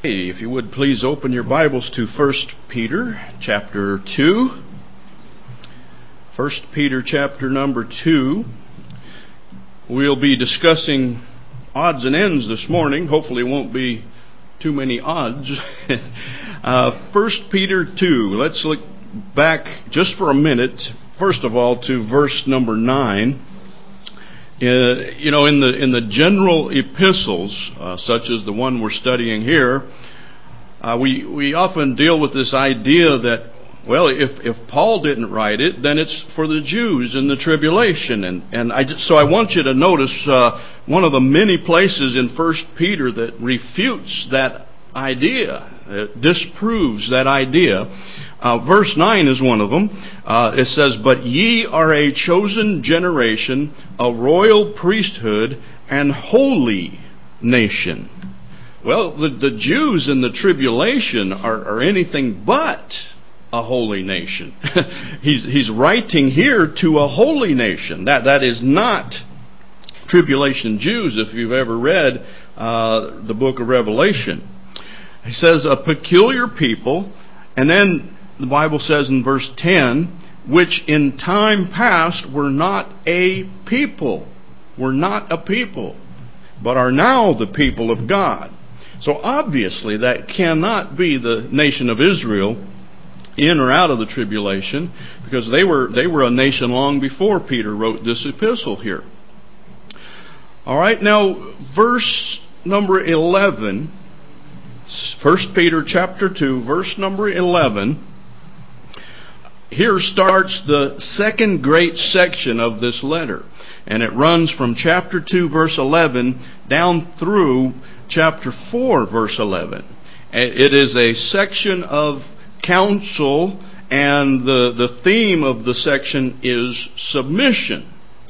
Hey, if you would please open your Bibles to 1 Peter chapter 2. 1 Peter chapter number 2. We'll be discussing odds and ends this morning. Hopefully it won't be too many odds. 1 Peter 2. Let's look back just for a minute, first of all, to verse number 9. In the general epistles, such as the one we're studying here, we often deal with this idea that, well, if Paul didn't write it, then it's for the Jews in the tribulation. So I want you to notice one of the many places in 1 Peter that refutes that idea, disproves that idea. Verse 9 is one of them. It says, "But ye are a chosen generation, a royal priesthood, and holy nation." Well, the Jews in the tribulation are anything but a holy nation. He's writing here to a holy nation. That is not tribulation Jews, if you've ever read the book of Revelation. He says, a peculiar people, and then the Bible says in verse 10, which in time past were not a people. Were not a people, but are now the people of God. So obviously that cannot be the nation of Israel in or out of the tribulation, because they were a nation long before Peter wrote this epistle here. All right, now verse number 11, 1 Peter chapter 2, verse number 11. Here starts the second great section of this letter. And it runs from chapter 2, verse 11, down through chapter 4, verse 11. It is a section of counsel, and the theme of the section is submission.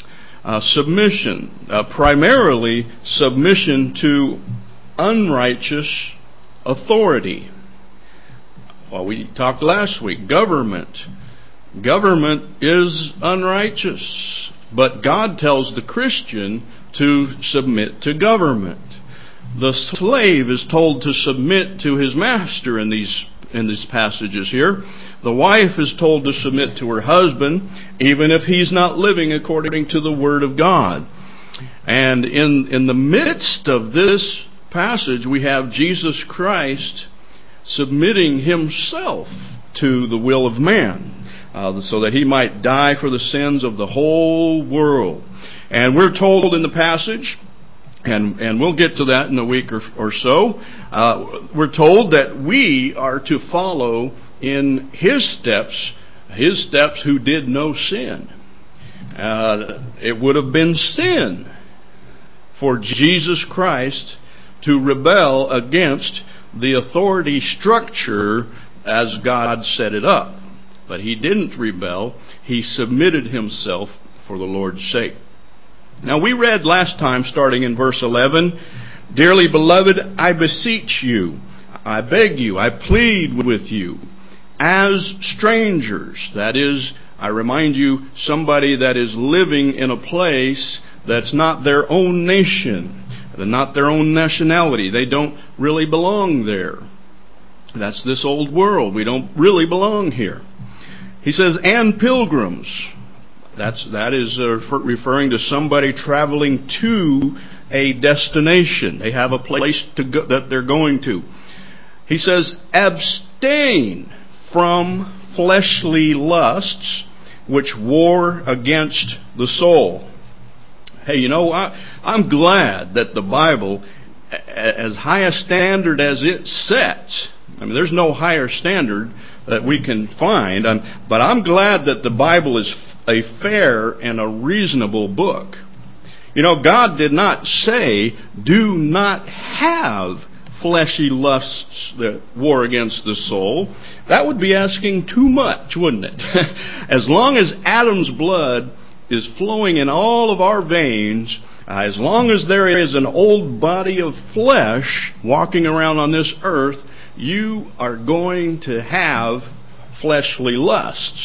Primarily submission to unrighteous authority. Well, we talked last week, government. Government is unrighteous, but God tells the Christian to submit to government. The slave is told to submit to his master in these passages here. The wife is told to submit to her husband, even if he's not living according to the Word of God. And in the midst of this passage, we have Jesus Christ submitting himself to the will of man, so that he might die for the sins of the whole world. And we're told in the passage, and we'll get to that in a week or so, we're told that we are to follow in his steps who did no sin. It would have been sin for Jesus Christ to rebel against the authority structure as God set it up. But he didn't rebel. He submitted himself for the Lord's sake. Now we read last time, starting in verse 11, "Dearly beloved, I beseech you, I beg you, I plead with you, as strangers." That is, I remind you, somebody that is living in a place that's not their own nation, not their own nationality. They don't really belong there. That's this old world. We don't really belong here. He says, "and pilgrims." That is referring to somebody traveling to a destination. They have a place to go, that they're going to. He says, "abstain from fleshly lusts, which war against the soul." Hey, I'm glad that the Bible, as high a standard as it sets, there's no higher standard that we can find, but I'm glad that the Bible is a fair and a reasonable book. God did not say, do not have fleshy lusts that war against the soul. That would be asking too much, wouldn't it? As long as Adam's blood is flowing in all of our veins, as long as there is an old body of flesh walking around on this earth, you are going to have fleshly lusts.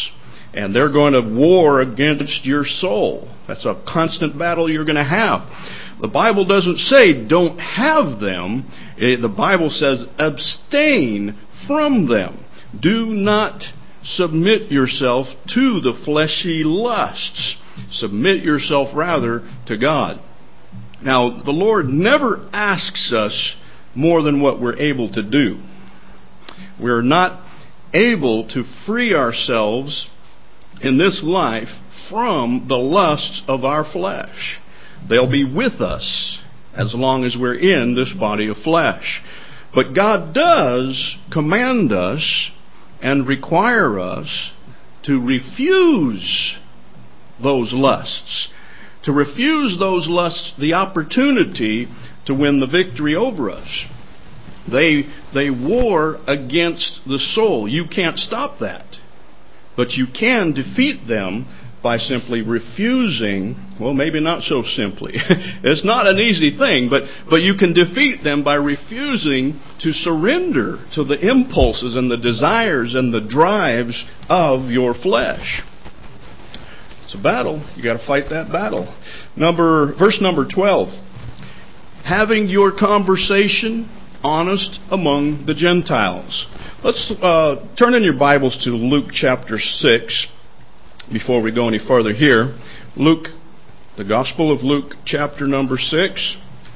And they're going to war against your soul. That's a constant battle you're going to have. The Bible doesn't say don't have them. The Bible says abstain from them. Do not submit yourself to the fleshy lusts. Submit yourself rather to God. Now, the Lord never asks us more than what we're able to do. We're not able to free ourselves in this life from the lusts of our flesh. They'll be with us as long as we're in this body of flesh. But God does command us and require us to refuse those lusts. To refuse those lusts the opportunity to win the victory over us. They war against the soul. You can't stop that. But you can defeat them by simply refusing, well, maybe not so simply. It's not an easy thing, but you can defeat them by refusing to surrender to the impulses and the desires and the drives of your flesh. It's a battle. You got to fight that battle. Verse number 12. Having your conversation honest among the Gentiles. Let's turn in your Bibles to Luke chapter 6 before we go any further here. Luke, the Gospel of Luke chapter number 6.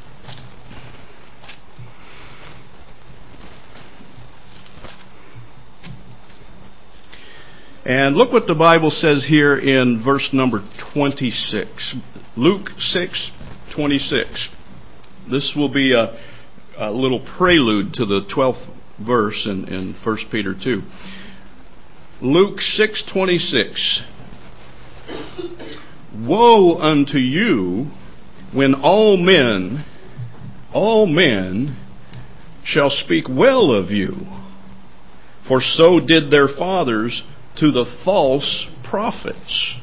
And look what the Bible says here in verse number 26. Luke 6:26. This will be a little prelude to the 12th verse in 1 Peter 2. Luke 6:26. Woe unto you when all men shall speak well of you, for so did their fathers to the false prophets.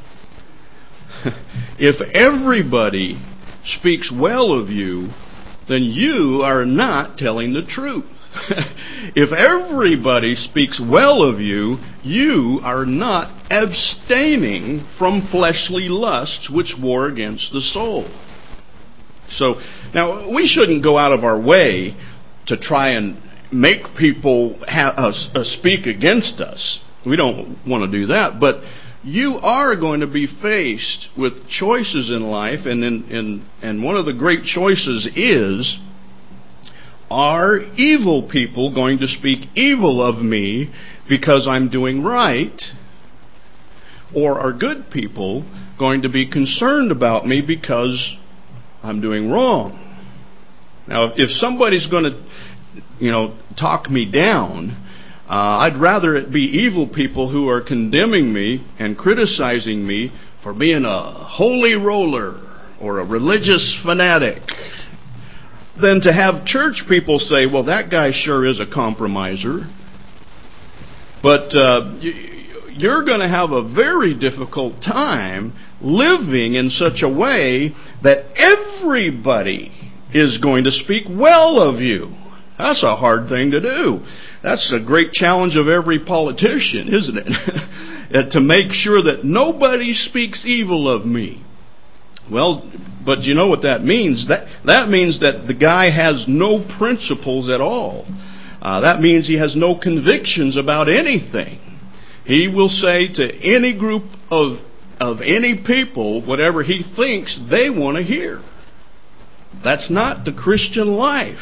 If everybody speaks well of you, then you are not telling the truth. If everybody speaks well of you, you are not abstaining from fleshly lusts which war against the soul. So, now, we shouldn't go out of our way to try and make people speak against us. We don't want to do that, but you are going to be faced with choices in life, and one of the great choices is, are evil people going to speak evil of me because I'm doing right? Or are good people going to be concerned about me because I'm doing wrong? Now, if somebody's going to, talk me down, I'd rather it be evil people who are condemning me and criticizing me for being a holy roller or a religious fanatic than to have church people say, well, that guy sure is a compromiser. But you're going to have a very difficult time living in such a way that everybody is going to speak well of you. That's a hard thing to do. That's a great challenge of every politician, isn't it? To make sure that nobody speaks evil of me. Well, but you know what that means? That means that the guy has no principles at all. That means he has no convictions about anything. He will say to any group of any people whatever he thinks they want to hear. That's not the Christian life.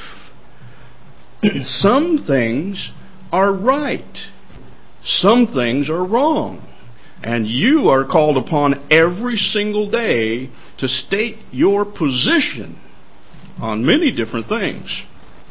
Some things are right. Some things are wrong. And you are called upon every single day to state your position on many different things.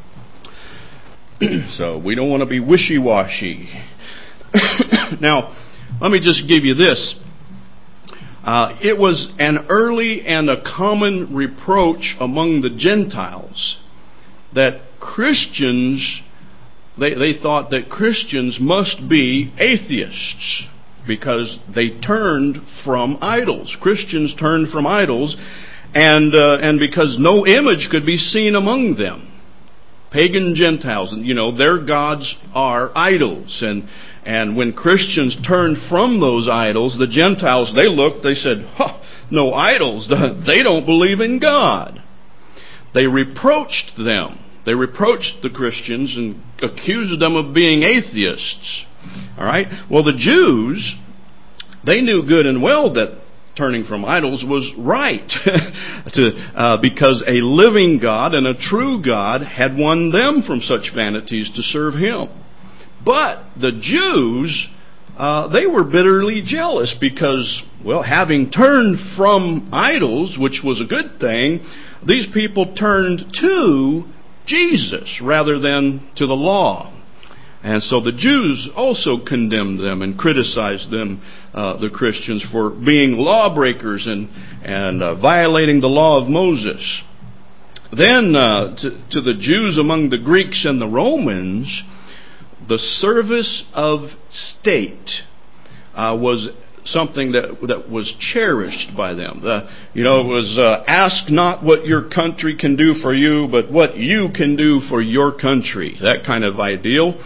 So we don't want to be wishy-washy. Now, let me just give you this. It was an early and a common reproach among the Gentiles that Christians, they thought that Christians must be atheists because they turned from idols. Christians turned from idols, and because no image could be seen among them. Pagan Gentiles, their gods are idols. And when Christians turned from those idols, the Gentiles, they said, no idols. They don't believe in God. They reproached them. They reproached the Christians and accused them of being atheists. All right? Well, the Jews, they knew good and well that turning from idols was right because a living God and a true God had won them from such vanities to serve Him. But the Jews, they were bitterly jealous because, having turned from idols, which was a good thing, these people turned to Jesus rather than to the law. And so the Jews also condemned them and criticized them, the Christians, for being lawbreakers and violating the law of Moses. Then to the Jews among the Greeks and the Romans, the service of state was something that was cherished by them. It was ask not what your country can do for you, but what you can do for your country. That kind of ideal.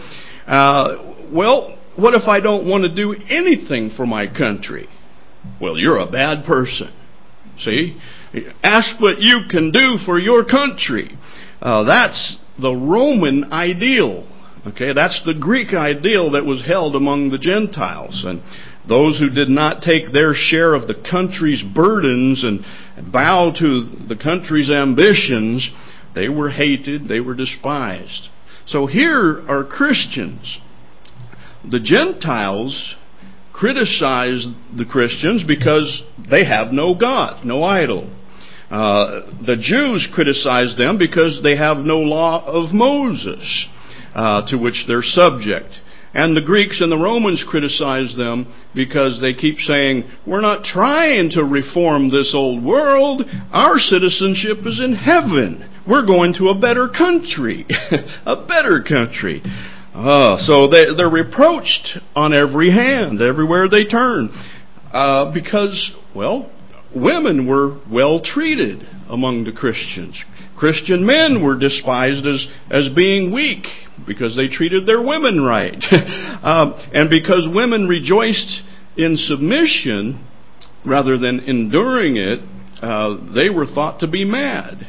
What if I don't want to do anything for my country? Well, you're a bad person. See? Ask what you can do for your country. That's the Roman ideal. Okay, that's the Greek ideal that was held among the Gentiles. And those who did not take their share of the country's burdens and bow to the country's ambitions, they were hated, they were despised. So here are Christians. The Gentiles criticize the Christians because they have no God, no idol. The Jews criticize them because they have no law of Moses to which they're subject. And the Greeks and the Romans criticize them because they keep saying, we're not trying to reform this old world. Our citizenship is in heaven. We're going to a better country. A better country. So they're reproached on every hand, everywhere they turn. Because, women were well treated among the Christians. Christian men were despised as being weak because they treated their women right. And because women rejoiced in submission rather than enduring it, they were thought to be mad.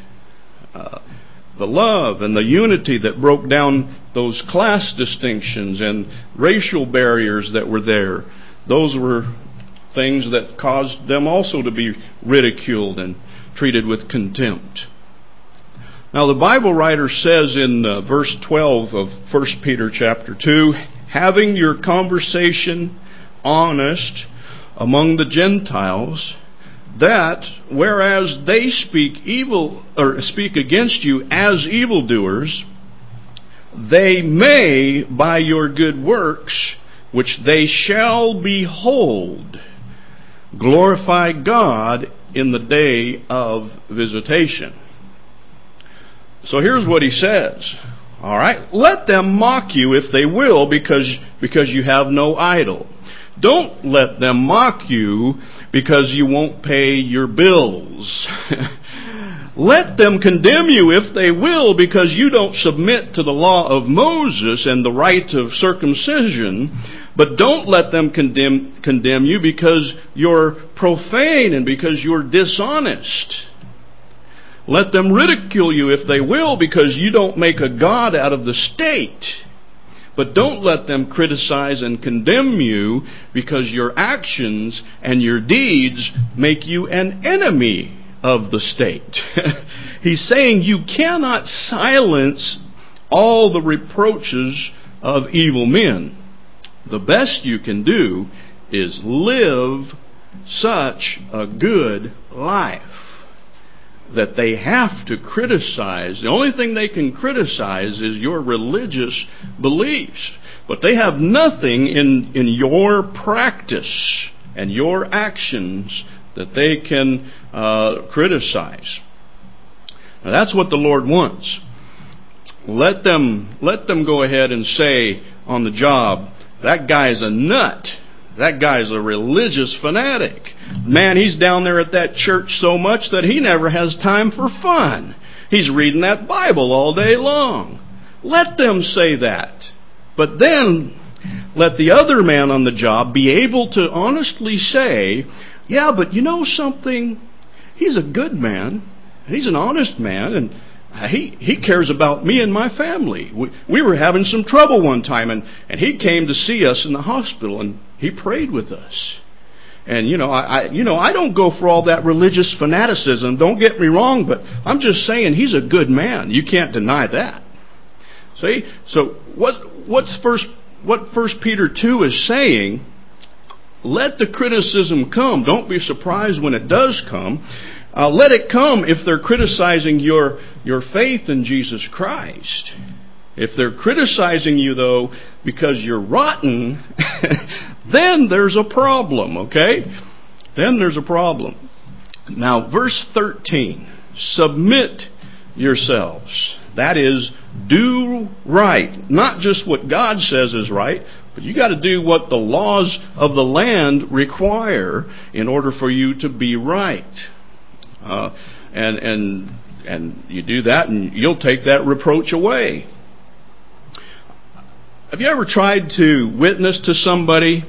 The love and the unity that broke down those class distinctions and racial barriers that were there, those were things that caused them also to be ridiculed and treated with contempt. Now the Bible writer says in verse 12 of 1 Peter chapter 2, having your conversation honest among the Gentiles, that whereas they speak evil or speak against you as evildoers, they may by your good works, which they shall behold, glorify God in the day of visitation. So here's what he says. All right, let them mock you if they will, because you have no idol. Don't let them mock you because you won't pay your bills. Let them condemn you if they will, because you don't submit to the law of Moses and the rite of circumcision. But don't let them condemn you because you're profane and because you're dishonest. Let them ridicule you if they will, because you don't make a god out of the state. But don't let them criticize and condemn you because your actions and your deeds make you an enemy of the state. He's saying you cannot silence all the reproaches of evil men. The best you can do is live such a good life that they have to criticize. The only thing they can criticize is your religious beliefs. But they have nothing in your practice and your actions that they can criticize. Now that's what the Lord wants. Let them go ahead and say on the job, that guy's a nut. That guy's a religious fanatic. Man, he's down there at that church so much that he never has time for fun. He's reading that Bible all day long. Let them say that. But then let the other man on the job be able to honestly say, yeah, but you know something? He's a good man. He's an honest man, and he cares about me and my family. We were having some trouble one time, and he came to see us in the hospital, and he prayed with us. And I don't go for all that religious fanaticism. Don't get me wrong, but I'm just saying he's a good man. You can't deny that. See? So what First Peter 2 is saying? Let the criticism come. Don't be surprised when it does come. Let it come if they're criticizing your faith in Jesus Christ. If they're criticizing you, though, because you're rotten, then there's a problem, okay? Then there's a problem. Now, verse 13. Submit yourselves. That is, do right. Not just what God says is right, but you got to do what the laws of the land require in order for you to be right. And you do that, and you'll take that reproach away. Have you ever tried to witness to somebody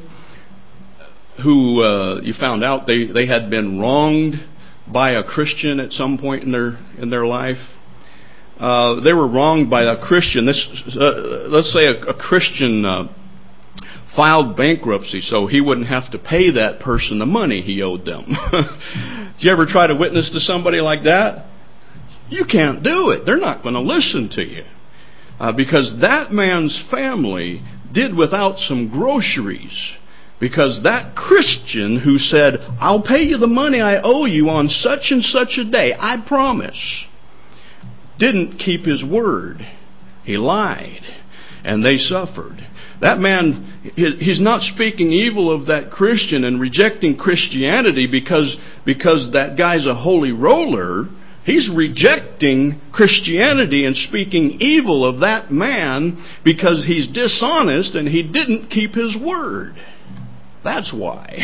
who you found out they had been wronged by a Christian at some point in their life? They were wronged by a Christian. Let's say a Christian filed bankruptcy so he wouldn't have to pay that person the money he owed them. Did you ever try to witness to somebody like that? You can't do it. They're not going to listen to you. Because that man's family did without some groceries. Because that Christian who said, I'll pay you the money I owe you on such and such a day, I promise, didn't keep his word. He lied. And they suffered. That man, he's not speaking evil of that Christian and rejecting Christianity because that guy's a holy roller. He's rejecting Christianity and speaking evil of that man because he's dishonest and he didn't keep his word. That's why.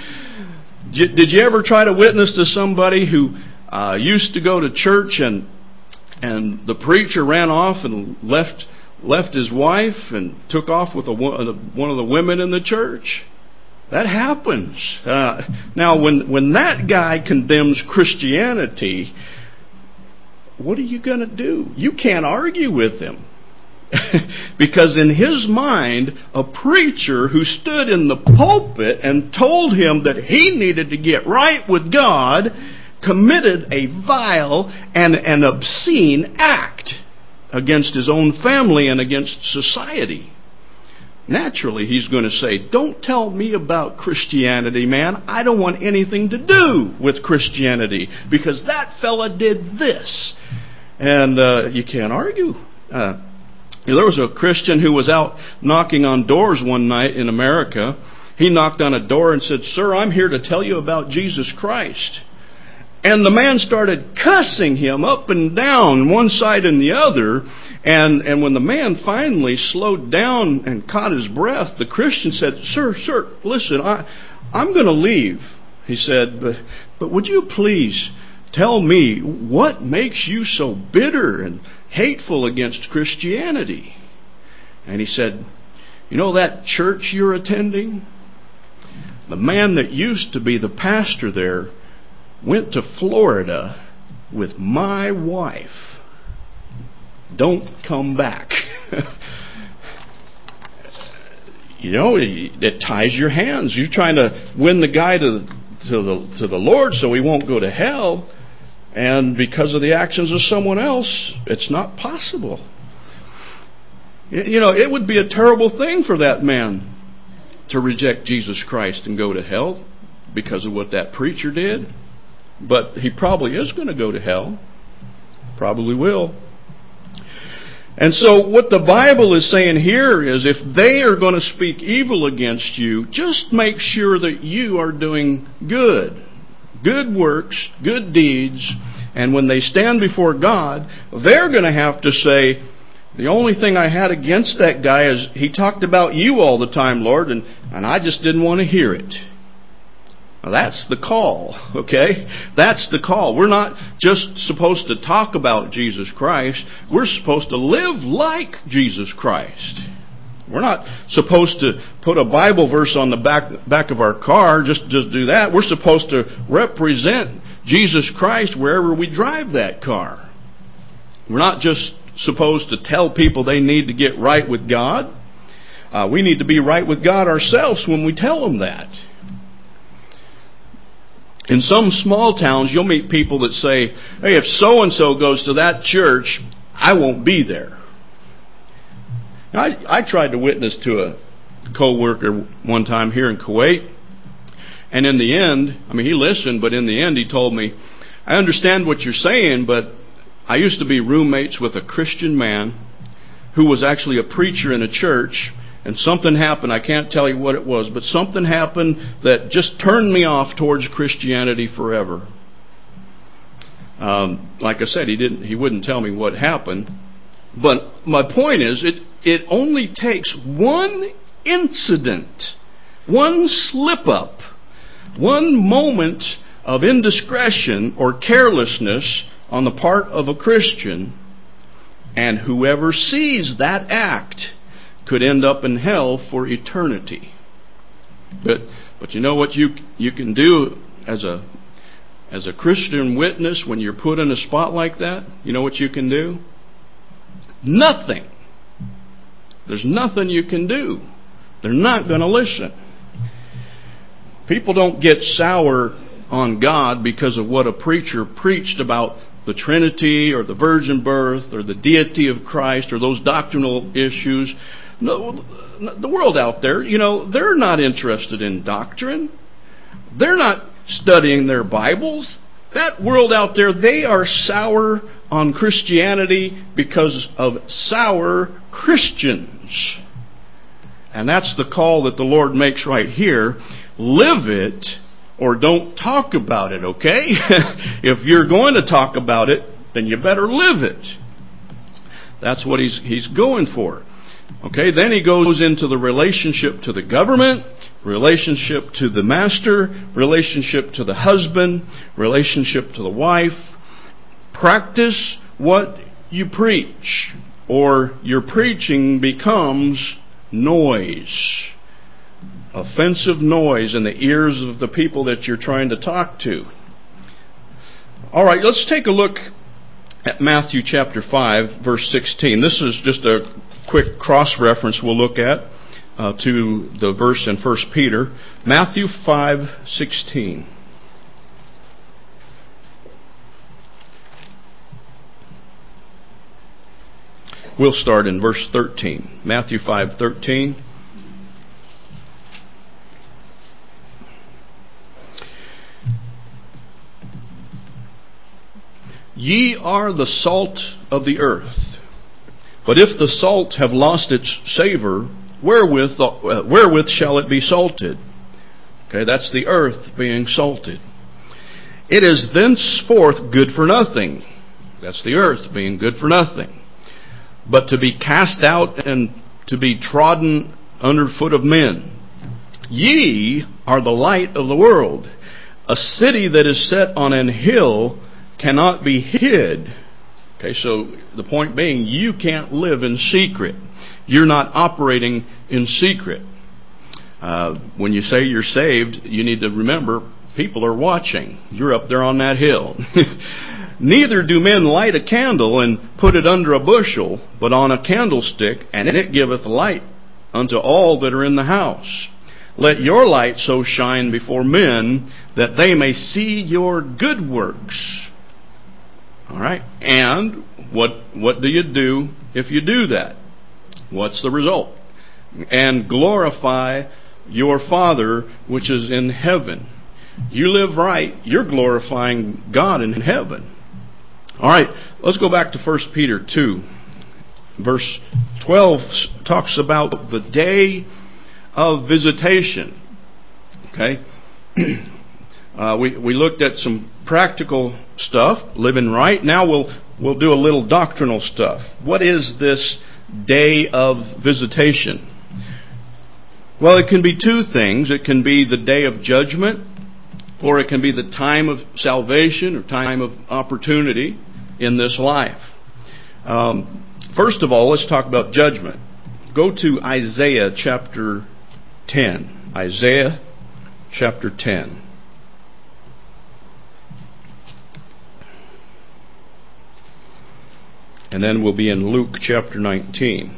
Did you ever try to witness to somebody who used to go to church and the preacher ran off and left his wife and took off with one of the women in the church? That happens. Now, when that guy condemns Christianity, what are you going to do? You can't argue with him. Because in his mind, a preacher who stood in the pulpit and told him that he needed to get right with God committed a vile and an obscene act against his own family and against society. Naturally, he's going to say, don't tell me about Christianity, man. I don't want anything to do with Christianity because that fella did this. And you can't argue. There was a Christian who was out knocking on doors one night in America. He knocked on a door and said, "Sir, I'm here to tell you about Jesus Christ." And the man started cussing him up and down, one side and the other. And when the man finally slowed down and caught his breath, the Christian said, Sir, listen, I'm going to leave. He said, but would you please tell me what makes you so bitter and hateful against Christianity? And he said, you know that church you're attending? The man that used to be the pastor there went to Florida with my wife. Don't come back. You know, it ties your hands. You're trying to win the guy to the Lord so he won't go to hell. And because of the actions of someone else, it's not possible. You know, it would be a terrible thing for that man to reject Jesus Christ and go to hell because of what that preacher did. But he probably is going to go to hell. Probably will. And so what the Bible is saying here is if they are going to speak evil against you, just make sure that you are doing good. Good works, good deeds. And when they stand before God, they're going to have to say, the only thing I had against that guy is he talked about you all the time, Lord, and I just didn't want to hear it. Now, that's the call, okay? That's the call. We're not just supposed to talk about Jesus Christ. We're supposed to live like Jesus Christ. We're not supposed to put a Bible verse on the back of our car, just do that. We're supposed to represent Jesus Christ wherever we drive that car. We're not just supposed to tell people they need to get right with God. We need to be right with God ourselves when we tell them that. In some small towns, you'll meet people that say, hey, if so-and-so goes to that church, I won't be there. Now, I tried to witness to a co-worker one time here in Kuwait. And in the end, he listened, but in the end he told me, I understand what you're saying, but I used to be roommates with a Christian man who was actually a preacher in a church. And something happened, I can't tell you what it was, but something happened that just turned me off towards Christianity forever. Like I said, he wouldn't tell me what happened. But my point is, it only takes one incident, one slip-up, one moment of indiscretion or carelessness on the part of a Christian, and whoever sees that act could end up in hell for eternity. But you know what you can do as a Christian witness when you're put in a spot like that? You know what you can do? Nothing. There's nothing you can do. They're not going to listen. People don't get sour on God because of what a preacher preached about the Trinity or the virgin birth or the deity of Christ or those doctrinal issues. No, the world out there, they're not interested in doctrine. They're not studying their Bibles. That world out there, they are sour on Christianity because of sour Christians. And that's the call that the Lord makes right here. Live it or don't talk about it, okay? If you're going to talk about it, then you better live it. That's what he's going for. Okay, then he goes into the relationship to the government, relationship to the master, relationship to the husband, relationship to the wife. Practice what you preach, or your preaching becomes noise. Offensive noise in the ears of the people that you're trying to talk to. All right, let's take a look at Matthew chapter 5, verse 16. This is just a quick cross-reference we'll look at to the verse in 1 Peter. Matthew 5:16. We'll start in verse 13. Matthew 5:13. Ye are the salt of the earth. But if the salt have lost its savor, wherewith shall it be salted? Okay, that's the earth being salted. It is thenceforth good for nothing. That's the earth being good for nothing. But to be cast out and to be trodden under foot of men. Ye are the light of the world. A city that is set on an hill cannot be hid. Okay, so the point being, you can't live in secret. You're not operating in secret. When you say you're saved, you need to remember, people are watching. You're up there on that hill. Neither do men light a candle and put it under a bushel, but on a candlestick, and it giveth light unto all that are in the house. Let your light so shine before men, that they may see your good works. All right, and what do you do if you do that? What's the result? And glorify your Father which is in heaven. You live right, you're glorifying God in heaven. All right, let's go back to 1 Peter 2. Verse 12 talks about the day of visitation. Okay? We looked at some practical stuff, living right. Now we'll do a little doctrinal stuff. What is this day of visitation? Well, it can be two things. It can be the day of judgment, or it can be the time of salvation or time of opportunity in this life. First of all, let's talk about judgment. Go to Isaiah chapter 10. Isaiah chapter 10. And then we'll be in Luke chapter 19.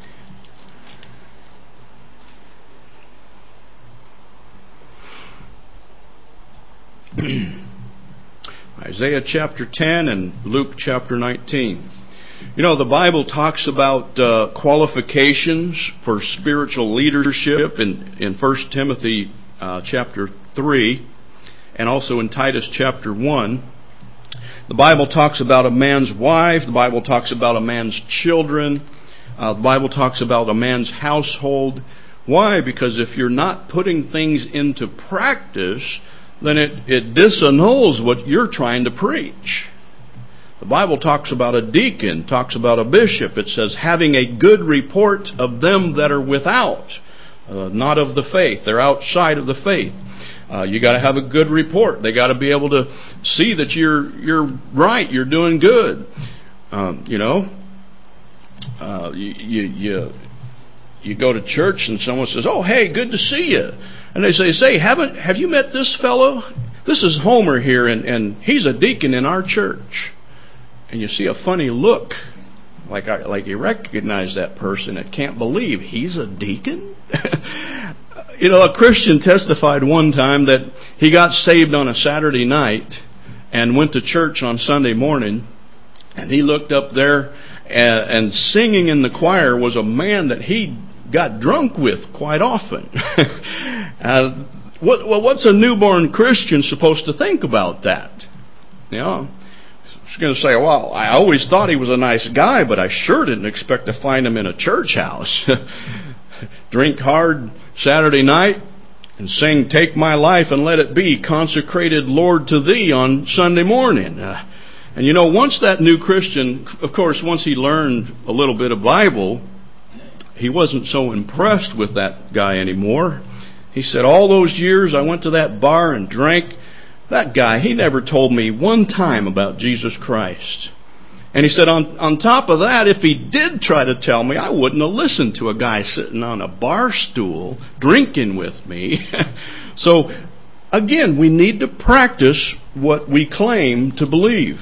Isaiah chapter 10 and Luke chapter 19. You know, the Bible talks about qualifications for spiritual leadership in 1 Timothy chapter 3 and also in Titus chapter 1. The Bible talks about a man's wife. The Bible talks about a man's children. The Bible talks about a man's household. Why? Because if you're not putting things into practice, then it disannuls what you're trying to preach. The Bible talks about a deacon, talks about a bishop. It says, having a good report of them that are without, not of the faith. They're outside of the faith. You got to have a good report. They got to be able to see that you're right, you're doing good. You go to church and someone says, "Oh, hey, good to see you," and they say, "Have you met this fellow? This is Homer here, and he's a deacon in our church." And you see a funny look, like you recognize that person and can't believe he's a deacon. You know, a Christian testified one time that he got saved on a Saturday night and went to church on Sunday morning, and he looked up there, and singing in the choir was a man that he got drunk with quite often. What's a newborn Christian supposed to think about that? You know, he's going to say, "Well, I always thought he was a nice guy, but I sure didn't expect to find him in a church house." Drink hard Saturday night and sing "Take My Life and Let It Be, Consecrated Lord to Thee" on Sunday morning. And you know, once that new Christian, of course, once he learned a little bit of Bible, he wasn't so impressed with that guy anymore. He said, "All those years I went to that bar and drank, that guy, he never told me one time about Jesus Christ." And he said, on top of that, if he did try to tell me, I wouldn't have listened to a guy sitting on a bar stool drinking with me. So, again, we need to practice what we claim to believe.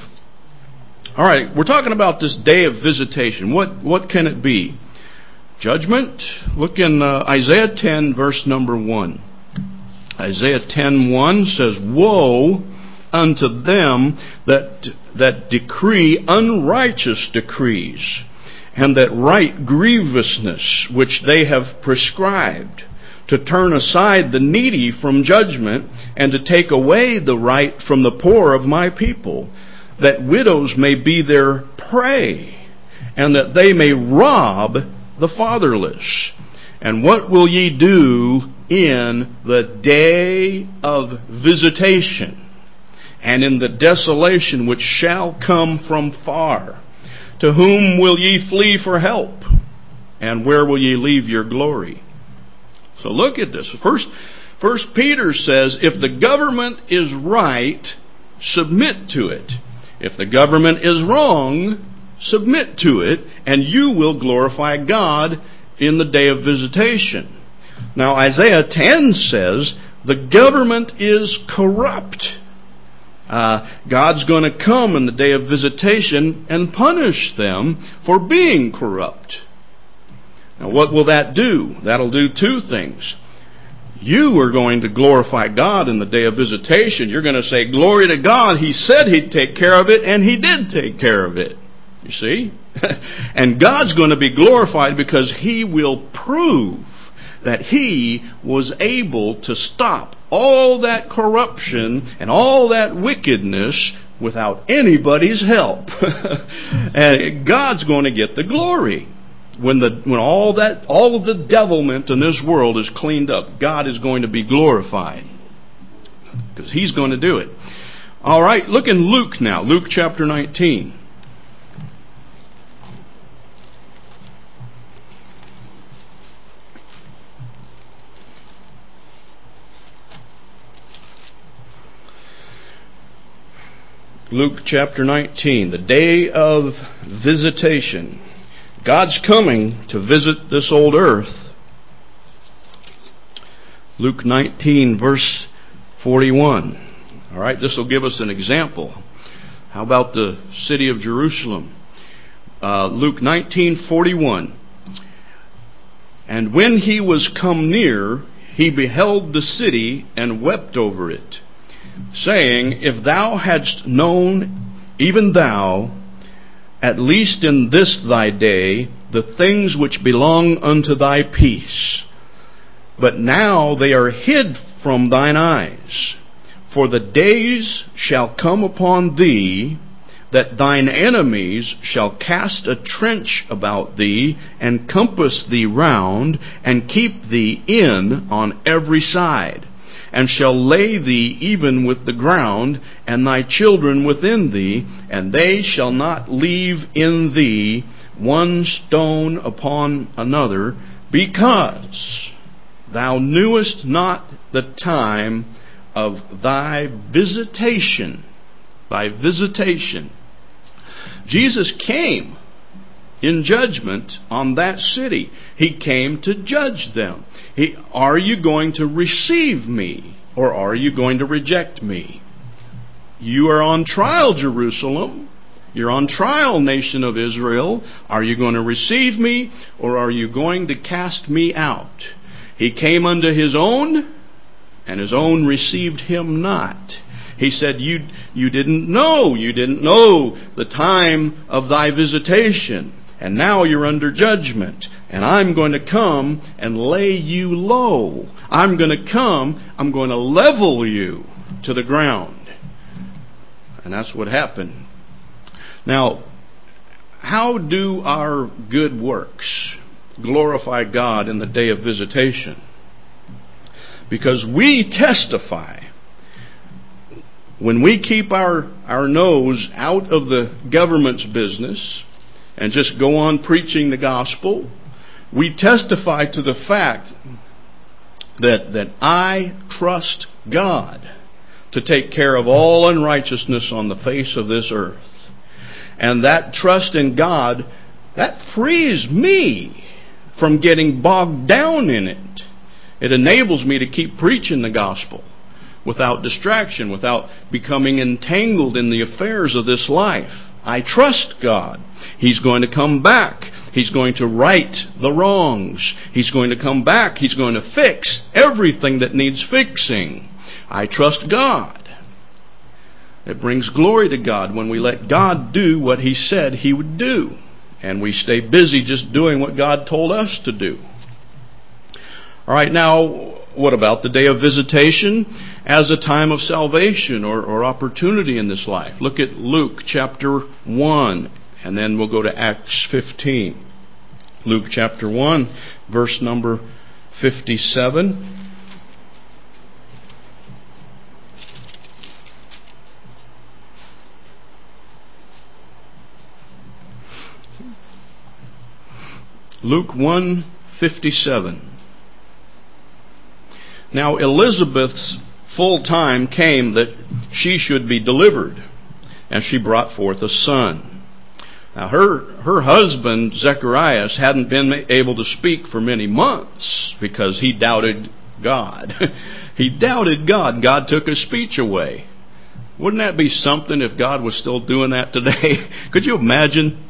All right, we're talking about this day of visitation. What can it be? Judgment? Look in Isaiah 10, verse number 1. Isaiah 10:1 says, "Woe unto them that decree unrighteous decrees, and that write grievousness which they have prescribed, to turn aside the needy from judgment, and to take away the right from the poor of my people, that widows may be their prey, and that they may rob the fatherless. And what will ye do in the day of visitation, and in the desolation which shall come from far? To whom will ye flee for help? And where will ye leave your glory?" So look at this. First Peter says, if the government is right, submit to it. If the government is wrong, submit to it, and you will glorify God in the day of visitation. Now Isaiah 10 says the government is corrupt. God's going to come in the day of visitation and punish them for being corrupt. Now what will that do? That'll do two things. You are going to glorify God in the day of visitation. You're going to say, "Glory to God, He said He'd take care of it, and He did take care of it." You see? And God's going to be glorified because He will prove that He was able to stop all that corruption and all that wickedness without anybody's help. And God's going to get the glory. When all of the devilment in this world is cleaned up, God is going to be glorified, because He's going to do it. All right, look in Luke now. Luke chapter 19. Luke chapter 19, the day of visitation. God's coming to visit this old earth. Luke 19, verse 41. All right, this will give us an example. How about the city of Jerusalem? Luke 19:41. And when he was come near, he beheld the city and wept over it, saying, If thou hadst known, even thou, at least in this thy day, the things which belong unto thy peace. But now they are hid from thine eyes. For the days shall come upon thee, that thine enemies shall cast a trench about thee, and compass thee round, and keep thee in on every side, and shall lay thee even with the ground, and thy children within thee, and they shall not leave in thee one stone upon another, because thou knewest not the time of thy visitation. Thy visitation. Jesus came in judgment on that city. He came to judge them. Are you going to receive me, or are you going to reject me? You are on trial, Jerusalem. You're on trial, nation of Israel. Are you going to receive me, or are you going to cast me out? He came unto his own, and his own received him not. He said, you didn't know the time of thy visitation, and now you're under judgment, and I'm going to come and lay you low. I'm going to level you to the ground. And that's what happened. Now, how do our good works glorify God in the day of visitation? Because we testify. When we keep our nose out of the government's business and just go on preaching the gospel, we testify to the fact that I trust God to take care of all unrighteousness on the face of this earth. And that trust in God, that frees me from getting bogged down in it. It enables me to keep preaching the gospel without distraction, without becoming entangled in the affairs of this life. I trust God. He's going to come back. He's going to right the wrongs. He's going to come back. He's going to fix everything that needs fixing. I trust God. It brings glory to God when we let God do what He said He would do, and we stay busy just doing what God told us to do. All right, now, what about the day of visitation as a time of salvation or opportunity in this life? Look at Luke chapter 1, and then we'll go to Acts 15. Luke chapter 1, verse number 57. Luke 1:57. Now Elizabeth's full time came that she should be delivered, and she brought forth a son. Now her husband Zacharias hadn't been able to speak for many months because he doubted God. He doubted God. God took his speech away. Wouldn't that be something if God was still doing that today? Could you imagine?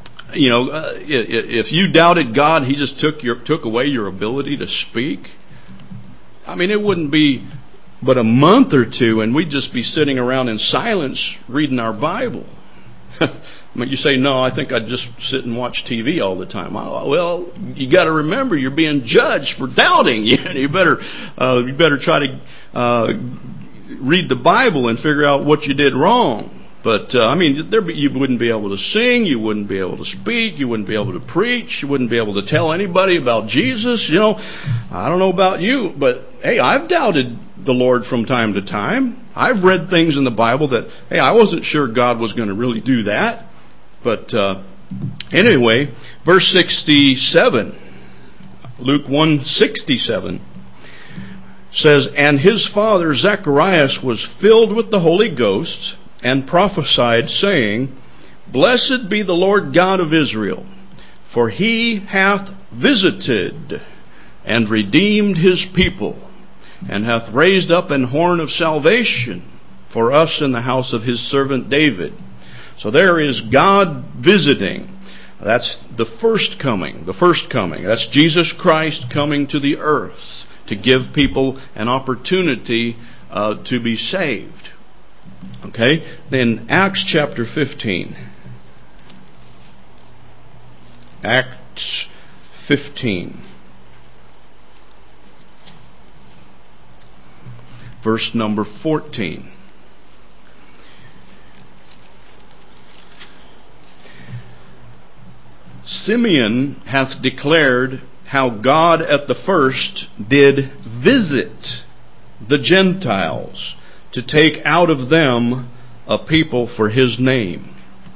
If you doubted God, He just took away your ability to speak. I mean, it wouldn't be but a month or two, and we'd just be sitting around in silence reading our Bible. I mean, you say, no, I think I'd just sit and watch TV all the time. Well, you got to remember, you're being judged for doubting. You better try to read the Bible and figure out what you did wrong. But, you wouldn't be able to sing, you wouldn't be able to speak, you wouldn't be able to preach, you wouldn't be able to tell anybody about Jesus. I don't know about you, but, hey, I've doubted the Lord from time to time. I've read things in the Bible that, hey, I wasn't sure God was going to really do that. But, anyway, verse 67, Luke 1:67 says, And his father Zacharias was filled with the Holy Ghost, and prophesied, saying, Blessed be the Lord God of Israel, for he hath visited and redeemed his people, and hath raised up an horn of salvation for us in the house of his servant David. So there is God visiting. That's the first coming. The first coming. That's Jesus Christ coming to the earth to give people an opportunity to be saved. Okay? Then Acts chapter 15. Acts 15. Verse number 14. Simeon hath declared how God at the first did visit the Gentiles to take out of them a people for his name.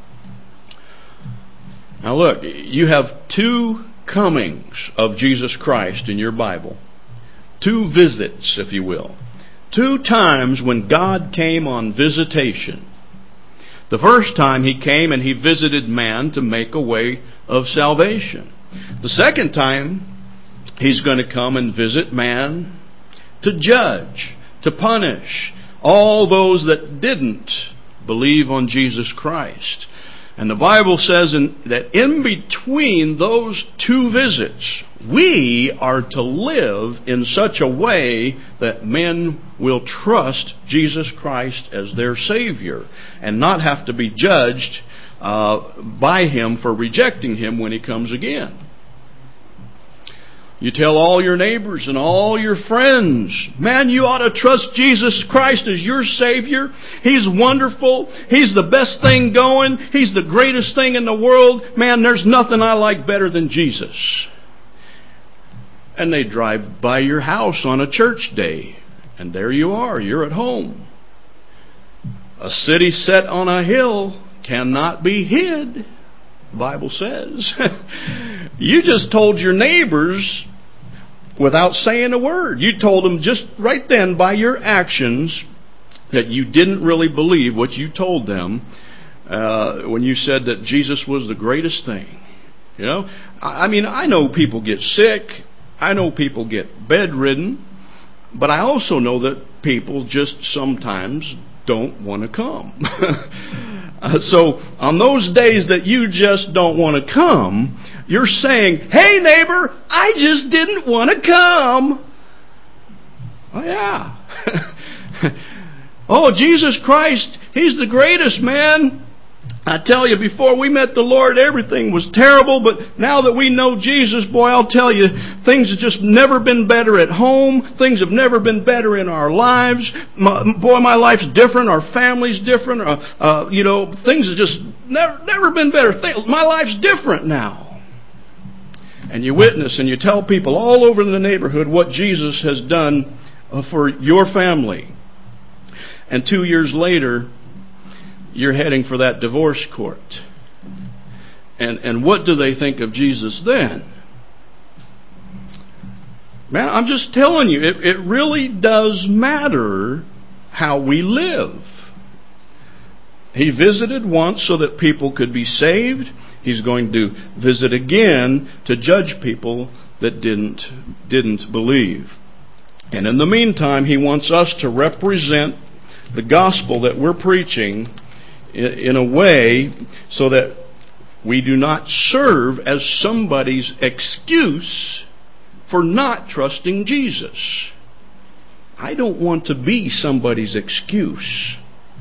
Now look, you have two comings of Jesus Christ in your Bible. Two visits, if you will. Two times when God came on visitation. The first time he came and he visited man to make a way of salvation. The second time he's going to come and visit man to judge, to punish all those that didn't believe on Jesus Christ. And the Bible says that in between those two visits, we are to live in such a way that men will trust Jesus Christ as their Savior and not have to be judged by Him for rejecting Him when He comes again. You tell all your neighbors and all your friends, man, you ought to trust Jesus Christ as your Savior. He's wonderful. He's the best thing going. He's the greatest thing in the world. Man, there's nothing I like better than Jesus. And they drive by your house on a church day, and there you are. You're at home. A city set on a hill cannot be hid, the Bible says. You just told your neighbors without saying a word. You told them just right then by your actions that you didn't really believe what you told them when you said that Jesus was the greatest thing. You know, I mean, I know people get sick. I know people get bedridden. But I also know that people just sometimes don't want to come. So on those days that you just don't want to come, you're saying, hey neighbor, I just didn't want to come. Oh yeah. Oh, Jesus Christ, He's the greatest, man. I tell you, before we met the Lord, everything was terrible, but now that we know Jesus, boy, I'll tell you, things have just never been better at home. Things have never been better in our lives. My life's different. Our family's different. Things have just never been better. My life's different now. And you witness and you tell people all over the neighborhood what Jesus has done for your family. And 2 years later, you're heading for that divorce court. And what do they think of Jesus then? Man, I'm just telling you, it really does matter how we live. He visited once so that people could be saved. He's going to visit again to judge people that didn't believe. And in the meantime, He wants us to represent the gospel that we're preaching in a way so that we do not serve as somebody's excuse for not trusting Jesus. I don't want to be somebody's excuse.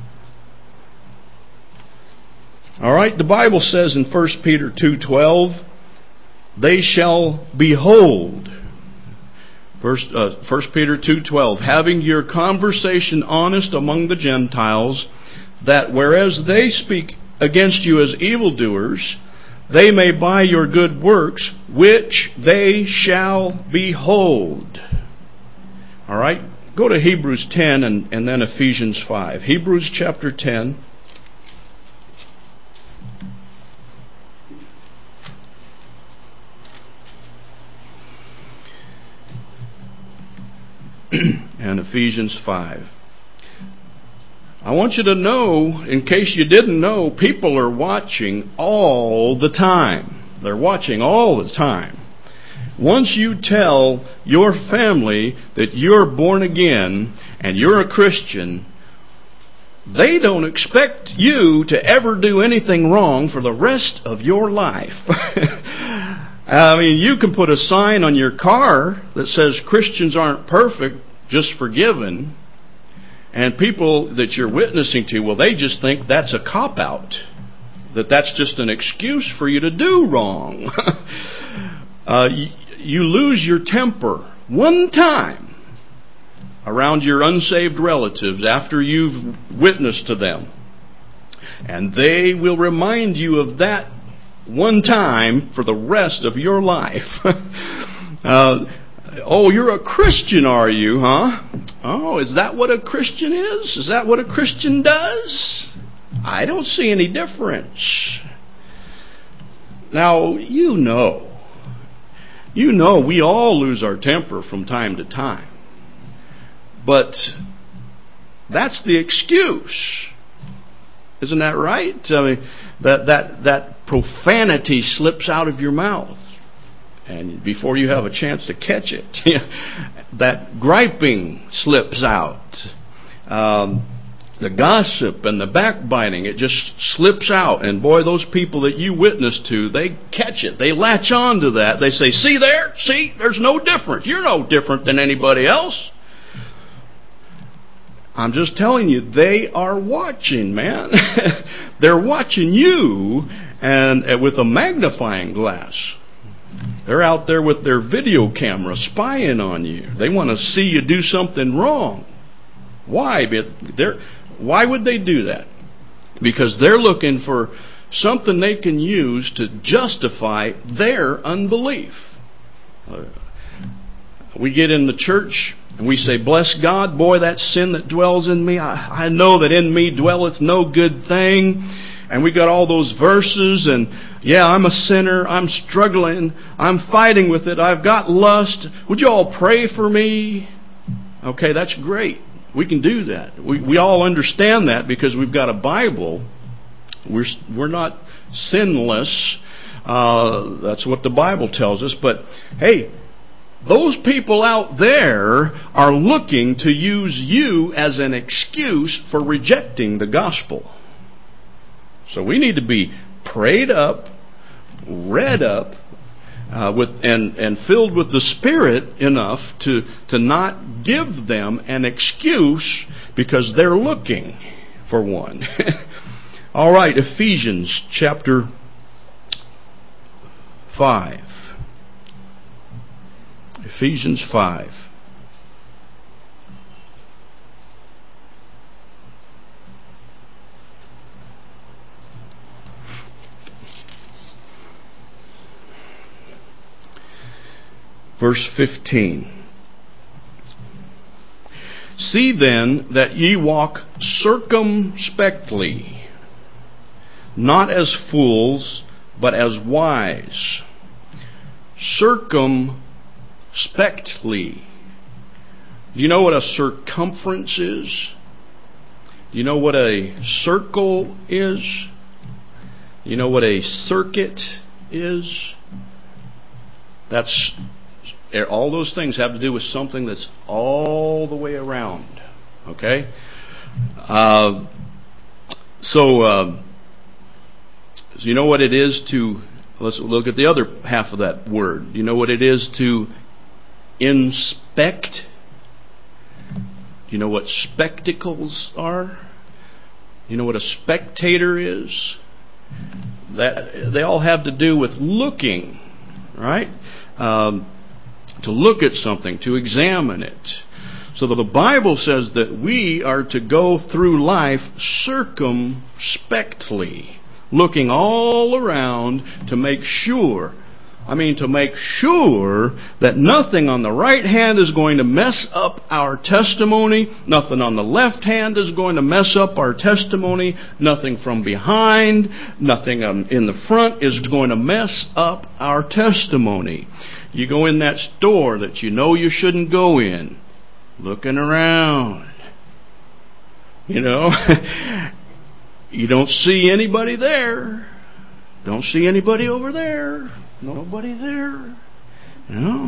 All right, the Bible says in 1 Peter 2:12, they shall behold. 1 Peter 2:12, having your conversation honest among the Gentiles, that whereas they speak against you as evildoers, they may by your good works, which they shall behold. All right, go to Hebrews 10 and then Ephesians 5. Hebrews chapter 10. And Ephesians 5. I want you to know, in case you didn't know, people are watching all the time. They're watching all the time. Once you tell your family that you're born again and you're a Christian, they don't expect you to ever do anything wrong for the rest of your life. I mean, you can put a sign on your car that says Christians aren't perfect, just forgiven. And people that you're witnessing to, well, they just think that's a cop-out. That's just an excuse for you to do wrong. You lose your temper one time around your unsaved relatives after you've witnessed to them. And they will remind you of that one time for the rest of your life. Oh, you're a Christian, are you, huh? Oh, is that what a Christian is? Is that what a Christian does? I don't see any difference. Now, you know we all lose our temper from time to time. But that's the excuse. Isn't that right? I mean, that profanity slips out of your mouth. And before you have a chance to catch it, that griping slips out. The gossip and the backbiting, it just slips out. And boy, those people that you witness to, they catch it. They latch on to that. They say, see there? See, there's no difference. You're no different than anybody else. I'm just telling you, they are watching, man. They're watching you and with a magnifying glass. They're out there with their video camera spying on you. They want to see you do something wrong. Why? Why would they do that? Because they're looking for something they can use to justify their unbelief. We get in the church and we say, bless God, boy, that sin that dwells in me, I know that in me dwelleth no good thing. And we got all those verses and, yeah, I'm a sinner, I'm struggling, I'm fighting with it, I've got lust. Would you all pray for me? Okay, that's great. We can do that. We all understand that because we've got a Bible. We're not sinless. That's what the Bible tells us. But, hey, those people out there are looking to use you as an excuse for rejecting the gospel. So we need to be prayed up, read up, and filled with the Spirit enough to not give them an excuse because they're looking for one. All right, Ephesians chapter 5. Ephesians 5. Verse 15. See then that ye walk circumspectly, not as fools, but as wise. Circumspectly. Do you know what a circumference is? Do you know what a circle is? Do you know what a circuit is? All those things have to do with something that's all the way around. Okay? So you know what it is to... Let's look at the other half of that word. You know what it is to inspect? Do you know what spectacles are? You know what a spectator is? That they all have to do with looking, right? To look at something, to examine it. So the Bible says that we are to go through life circumspectly, looking all around to make sure that nothing on the right hand is going to mess up our testimony, nothing on the left hand is going to mess up our testimony, nothing from behind, nothing in the front is going to mess up our testimony. You go in that store that you know you shouldn't go in, looking around. You know, you don't see anybody there. Don't see anybody over there. Nobody there. You know.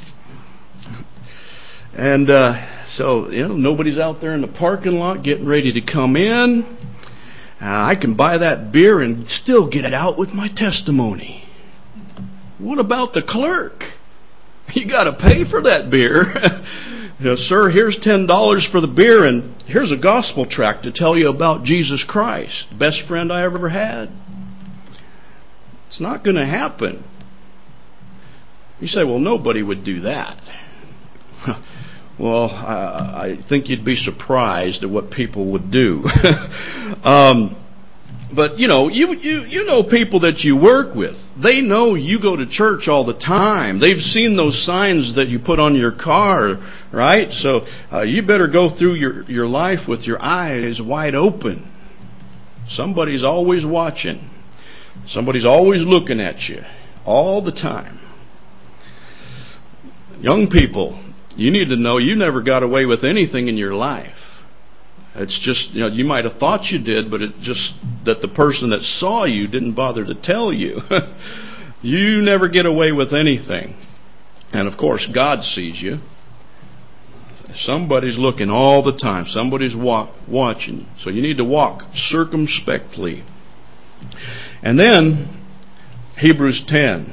And so, nobody's out there in the parking lot getting ready to come in. I can buy that beer and still get it out with my testimony. What about the clerk? You got to pay for that beer. Sir, here's $10 for the beer, and here's a gospel tract to tell you about Jesus Christ, best friend I ever had. It's not going to happen. You say, well, nobody would do that. Well, I think you'd be surprised at what people would do. But, you know people that you work with. They know you go to church all the time. They've seen those signs that you put on your car, right? So you better go through your life with your eyes wide open. Somebody's always watching. Somebody's always looking at you all the time. Young people, you need to know you never got away with anything in your life. It's just, you might have thought you did, but it's just that the person that saw you didn't bother to tell you. You never get away with anything. And of course, God sees you. Somebody's looking all the time. Somebody's watching. So you need to walk circumspectly. And then, Hebrews 10.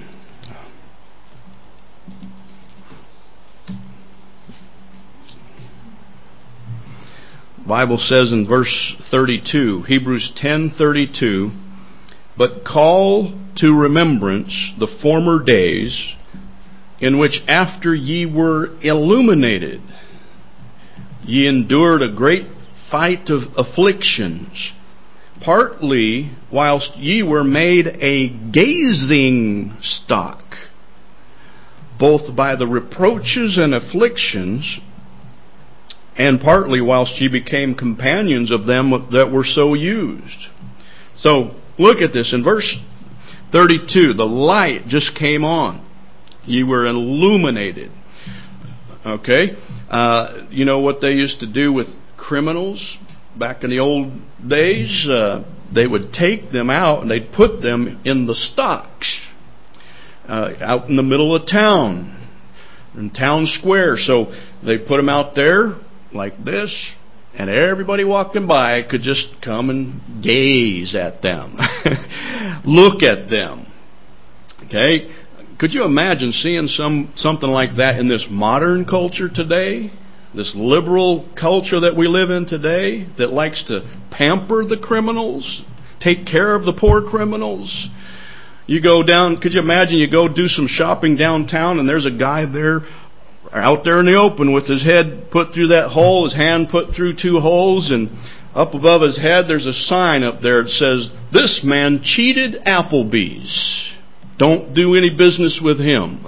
The Bible says in verse 32, Hebrews 10:32, but call to remembrance the former days in which after ye were illuminated, ye endured a great fight of afflictions, partly whilst ye were made a gazing stock, both by the reproaches and afflictions, and partly whilst ye became companions of them that were so used. So, look at this. In verse 32, the light just came on. Ye were illuminated. Okay? You know what they used to do with criminals back in the old days? They would take them out and they'd put them in the stocks out in the middle of town, in town square. So they put them out there like this, and everybody walking by could just come and gaze at them, look at them. Okay? Could you imagine seeing something like that in this modern culture today? This liberal culture that we live in today that likes to pamper the criminals, take care of the poor criminals. You go down, could you imagine you go do some shopping downtown and there's a guy there out there in the open with his head put through that hole, his hand put through 2 holes, and up above his head there's a sign up there that says, "This man cheated Applebee's. Don't do any business with him."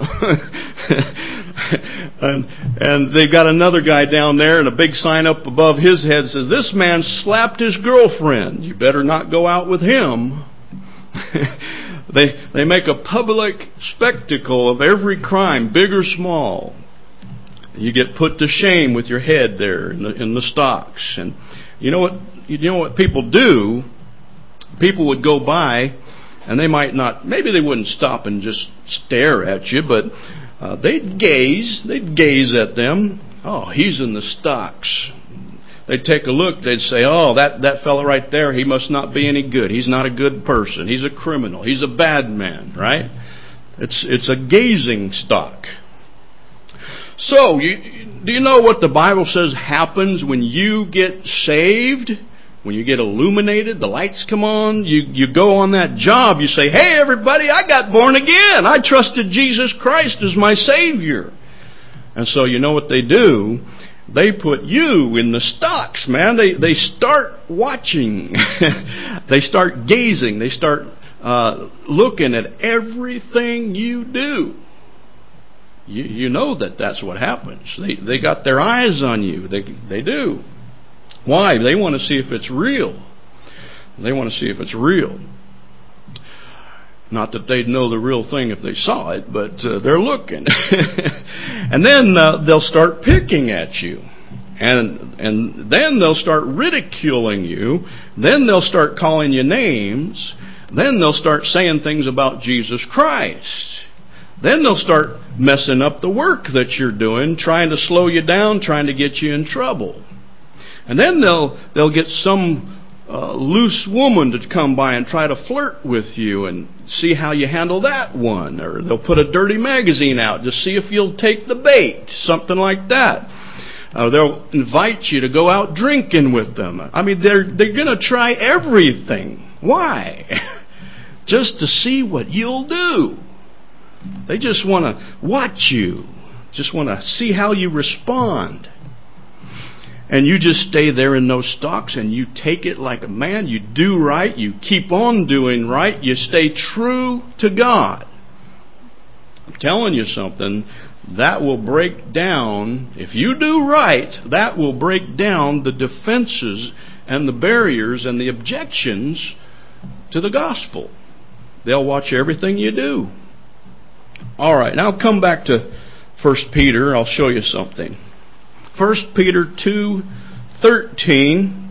and they got another guy down there, and a big sign up above his head says, "This man slapped his girlfriend. You better not go out with him." They make a public spectacle of every crime, big or small. You get put to shame with your head there in the stocks. And you know what people do? People would go by, and they might not, maybe they wouldn't stop and just stare at you, but they'd gaze at them. Oh, he's in the stocks. They'd take a look, they'd say, oh, that fellow right there, he must not be any good. He's not a good person. He's a criminal. He's a bad man, right? It's a gazing stock. So, do you know what the Bible says happens when you get saved? When you get illuminated, the lights come on, you go on that job, you say, hey everybody, I got born again. I trusted Jesus Christ as my Savior. And so you know what they do? They put you in the stocks, man. They start watching. They start gazing. They start looking at everything you do. You know that's what happens. They got their eyes on you. They do. Why? They want to see if it's real. They want to see if it's real. Not that they'd know the real thing if they saw it, but they're looking. And then they'll start picking at you. And then they'll start ridiculing you. Then they'll start calling you names. Then they'll start saying things about Jesus Christ. Then they'll start messing up the work that you're doing, trying to slow you down, trying to get you in trouble. And then they'll get some loose woman to come by and try to flirt with you and see how you handle that one. Or they'll put a dirty magazine out to see if you'll take the bait, something like that. They'll invite you to go out drinking with them. I mean, they're going to try everything. Why? Just to see what you'll do. They just want to watch you. Just want to see how you respond. And you just stay there in those stocks and you take it like a man. You do right. You keep on doing right. You stay true to God. I'm telling you something. That will break down, if you do right, that will break down the defenses and the barriers and the objections to the gospel. They'll watch everything you do. All right, now come back to 1 Peter. I'll show you something. 1 Peter 2:13.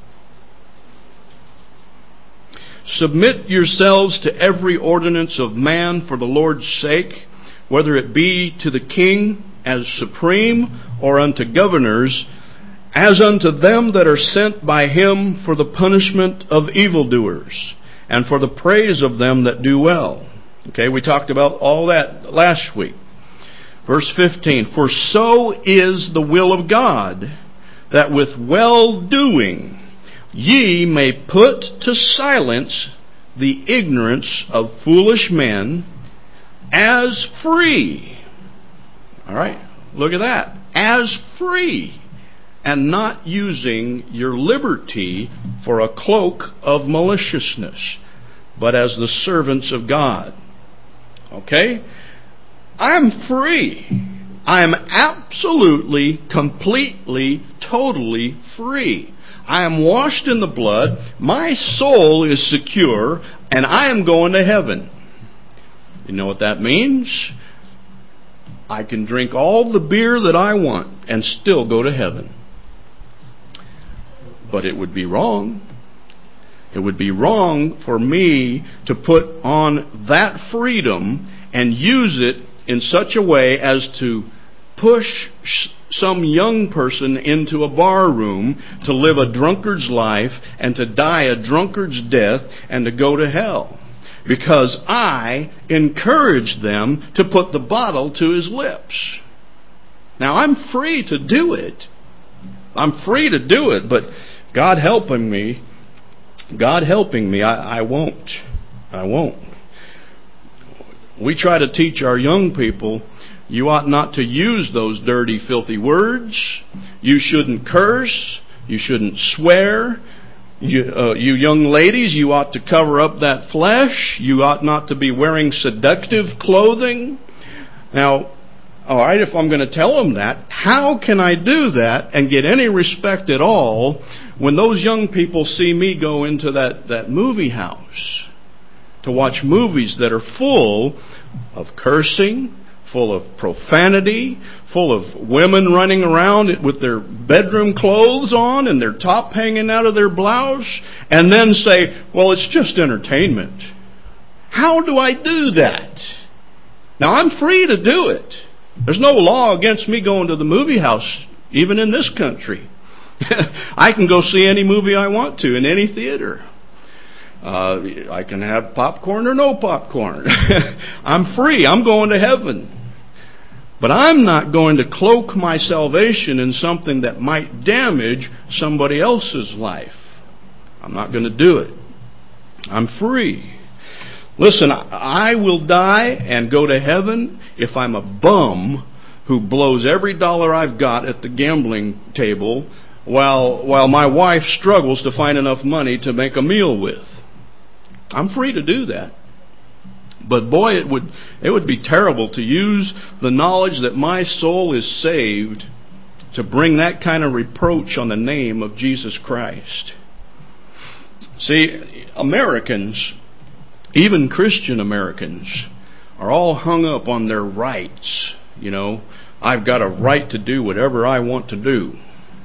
Submit yourselves to every ordinance of man for the Lord's sake, whether it be to the king as supreme, or unto governors, as unto them that are sent by him for the punishment of evildoers, and for the praise of them that do well. Okay, we talked about all that last week. Verse 15, for so is the will of God, that with well-doing ye may put to silence the ignorance of foolish men, as free. All right, look at that. As free, and not using your liberty for a cloak of maliciousness, but as the servants of God. Okay? I'm free. I'm absolutely, completely, totally free. I am washed in the blood. My soul is secure, and I am going to heaven. You know what that means? I can drink all the beer that I want and still go to heaven. But it would be wrong. It would be wrong for me to put on that freedom and use it in such a way as to push some young person into a bar room to live a drunkard's life and to die a drunkard's death and to go to hell. Because I encouraged them to put the bottle to his lips. Now, I'm free to do it. I'm free to do it, but God helping me, I won't. I won't. We try to teach our young people, you ought not to use those dirty, filthy words. You shouldn't curse. You shouldn't swear. You young ladies, you ought to cover up that flesh. You ought not to be wearing seductive clothing. Now, all right, if I'm going to tell them that, how can I do that and get any respect at all when those young people see me go into that movie house to watch movies that are full of cursing, full of profanity, full of women running around with their bedroom clothes on and their top hanging out of their blouse, and then say, well, it's just entertainment. How do I do that? Now, I'm free to do it. There's no law against me going to the movie house, even in this country. I can go see any movie I want to in any theater. I can have popcorn or no popcorn. I'm free. I'm going to heaven. But I'm not going to cloak my salvation in something that might damage somebody else's life. I'm not going to do it. I'm free. Listen, I will die and go to heaven if I'm a bum who blows every dollar I've got at the gambling table while my wife struggles to find enough money to make a meal with. I'm free to do that. But boy, it would be terrible to use the knowledge that my soul is saved to bring that kind of reproach on the name of Jesus Christ. See, Americans, even Christian Americans, are all hung up on their rights. You know, I've got a right to do whatever I want to do.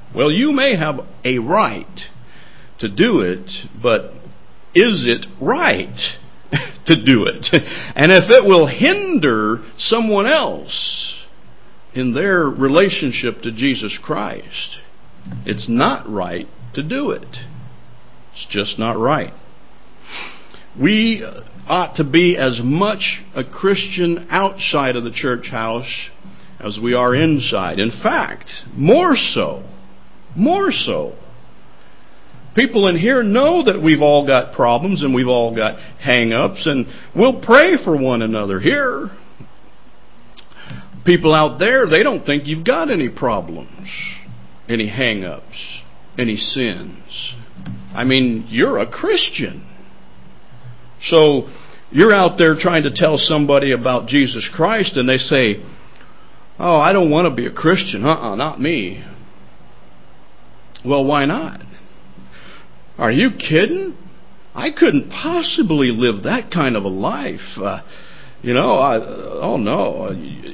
Well, you may have a right to do it, but is it right to do it? And if it will hinder someone else in their relationship to Jesus Christ, it's not right to do it. It's just not right. We ought to be as much a Christian outside of the church house as we are inside. In fact, more so. More so. People in here know that we've all got problems and we've all got hang-ups, and we'll pray for one another here. People out there, they don't think you've got any problems, any hang-ups, any sins. I mean, you're a Christian. So you're out there trying to tell somebody about Jesus Christ, and they say, "Oh, I don't want to be a Christian. Not me." Well, why not? Are you kidding? I couldn't possibly live that kind of a life. Oh no.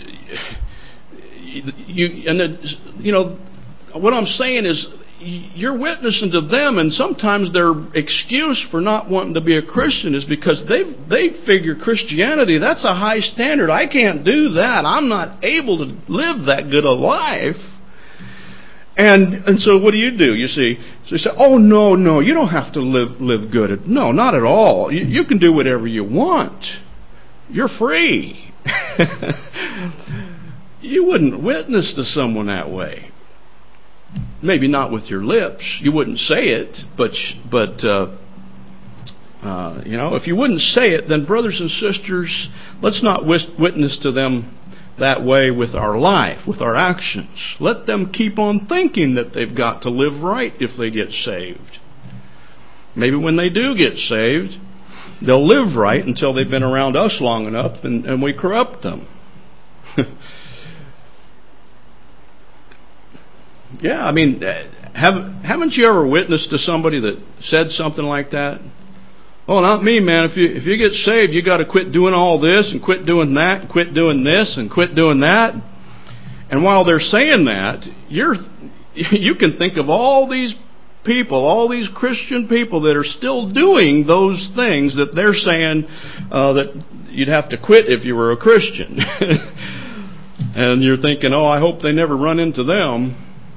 What I'm saying is, you're witnessing to them, and sometimes their excuse for not wanting to be a Christian is because they figure Christianity, that's a high standard. I can't do that. I'm not able to live that good a life. And so what do? You see, so you say, "Oh no, you don't have to live good." No, not at all. You can do whatever you want. You're free. You wouldn't witness to someone that way. Maybe not with your lips. You wouldn't say it, but if you wouldn't say it, then brothers and sisters, let's not witness to them that way with our life, with our actions. Let them keep on thinking that they've got to live right if they get saved. Maybe when they do get saved, they'll live right until they've been around us long enough and we corrupt them. Yeah, I mean, haven't you ever witnessed to somebody that said something like that? "Oh, not me, man. If you get saved, you got to quit doing all this and quit doing that, and quit doing this and quit doing that." And while they're saying that, you can think of all these people, all these Christian people that are still doing those things that they're saying that you'd have to quit if you were a Christian. And you're thinking, "Oh, I hope they never run into them."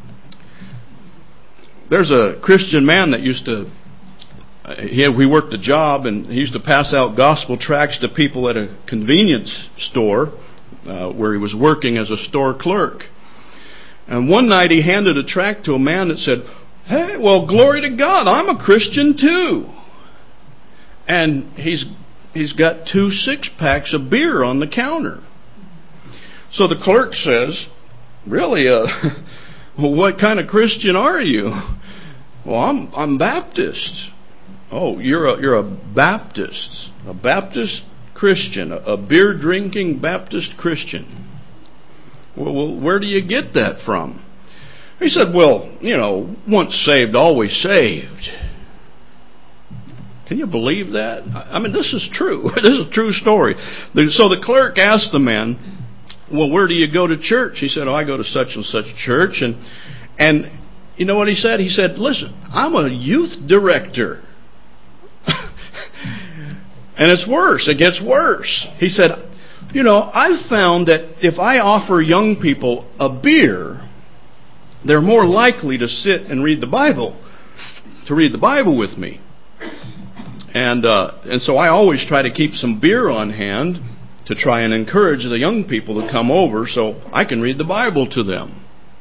There's a Christian man that used to, he worked a job, and he used to pass out gospel tracts to people at a convenience store where he was working as a store clerk. And one night he handed a tract to a man that said, "Hey, well, glory to God, I'm a Christian too." And he's got 2 6-packs of beer on the counter. So the clerk says, "Really, well, what kind of Christian are you?" "Well, I'm Baptist." "Oh, you're a Baptist Christian, a beer drinking Baptist Christian. Well, where do you get that from?" He said, "Well, once saved, always saved." Can you believe that? I mean, this is true. This is a true story. So the clerk asked the man, "Well, where do you go to church?" He said, "Oh, I go to such and such church." And you know what he said? He said, "Listen, I'm a youth director." And it's worse. It gets worse. He said, "I've found that if I offer young people a beer, they're more likely to sit and read the Bible with me. And so I always try to keep some beer on hand to try and encourage the young people to come over so I can read the Bible to them."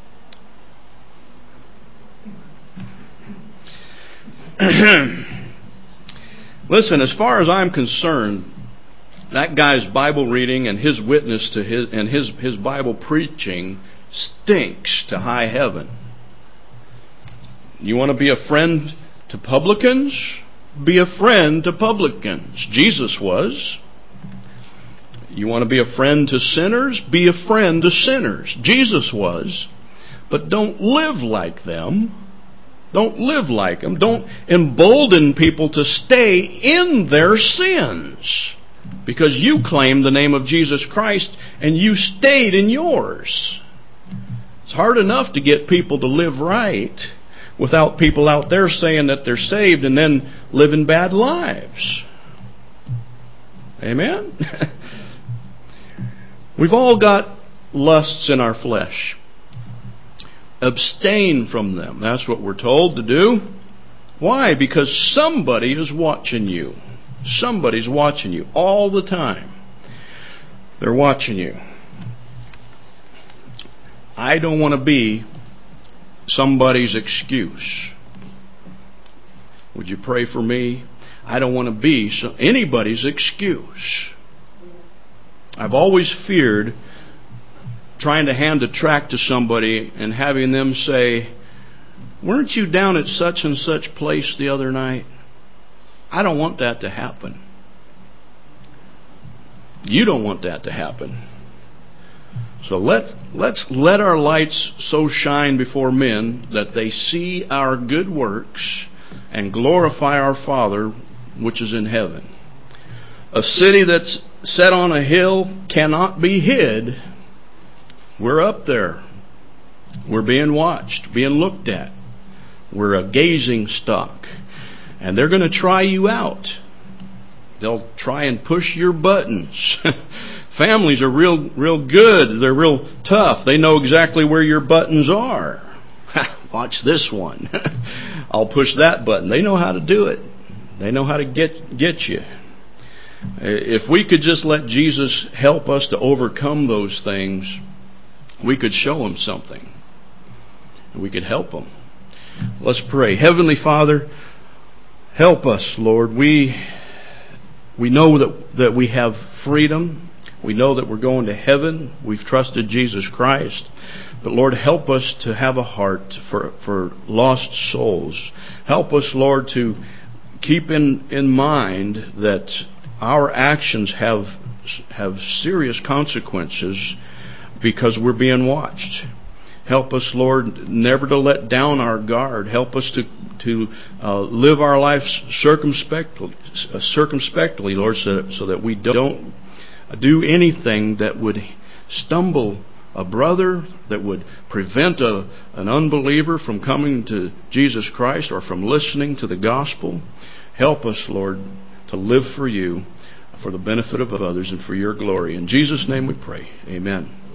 Listen, as far as I'm concerned, that guy's Bible reading and his witness to his Bible preaching stinks to high heaven. You want to be a friend to publicans? Be a friend to publicans. Jesus was. You want to be a friend to sinners? Be a friend to sinners. Jesus was. But don't live like them. Don't live like them. Don't embolden people to stay in their sins because you claim the name of Jesus Christ and you stayed in yours. It's hard enough to get people to live right without people out there saying that they're saved and then living bad lives. Amen? We've all got lusts in our flesh. Abstain from them. That's what we're told to do. Why? Because somebody is watching you. Somebody's watching you all the time. They're watching you. I don't want to be somebody's excuse. Would you pray for me? I don't want to be anybody's excuse. I've always feared trying to hand a tract to somebody and having them say, "Weren't you down at such and such place the other night?" I don't want that to happen. You don't want that to happen. So let's let our lights so shine before men that they see our good works and glorify our Father which is in heaven. A city that's set on a hill cannot be hid. We're up there. We're being watched, being looked at. We're a gazing stock. And they're going to try you out. They'll try and push your buttons. Families are real good. They're real tough. They know exactly where your buttons are. Watch this one. I'll push that button. They know how to do it. They know how to get you. If we could just let Jesus help us to overcome those things, we could show them something. We could help them. Let's pray. Heavenly Father, help us, Lord. We know that we have freedom. We know that we're going to heaven. We've trusted Jesus Christ. But Lord, help us to have a heart for lost souls. Help us, Lord, to keep in mind that our actions have serious consequences because we're being watched. Help us, Lord, never to let down our guard. Help us to live our lives circumspectly, Lord, so that we don't do anything that would stumble a brother, that would prevent an unbeliever from coming to Jesus Christ or from listening to the gospel. Help us, Lord, to live for you, for the benefit of others, and for your glory. In Jesus' name we pray. Amen.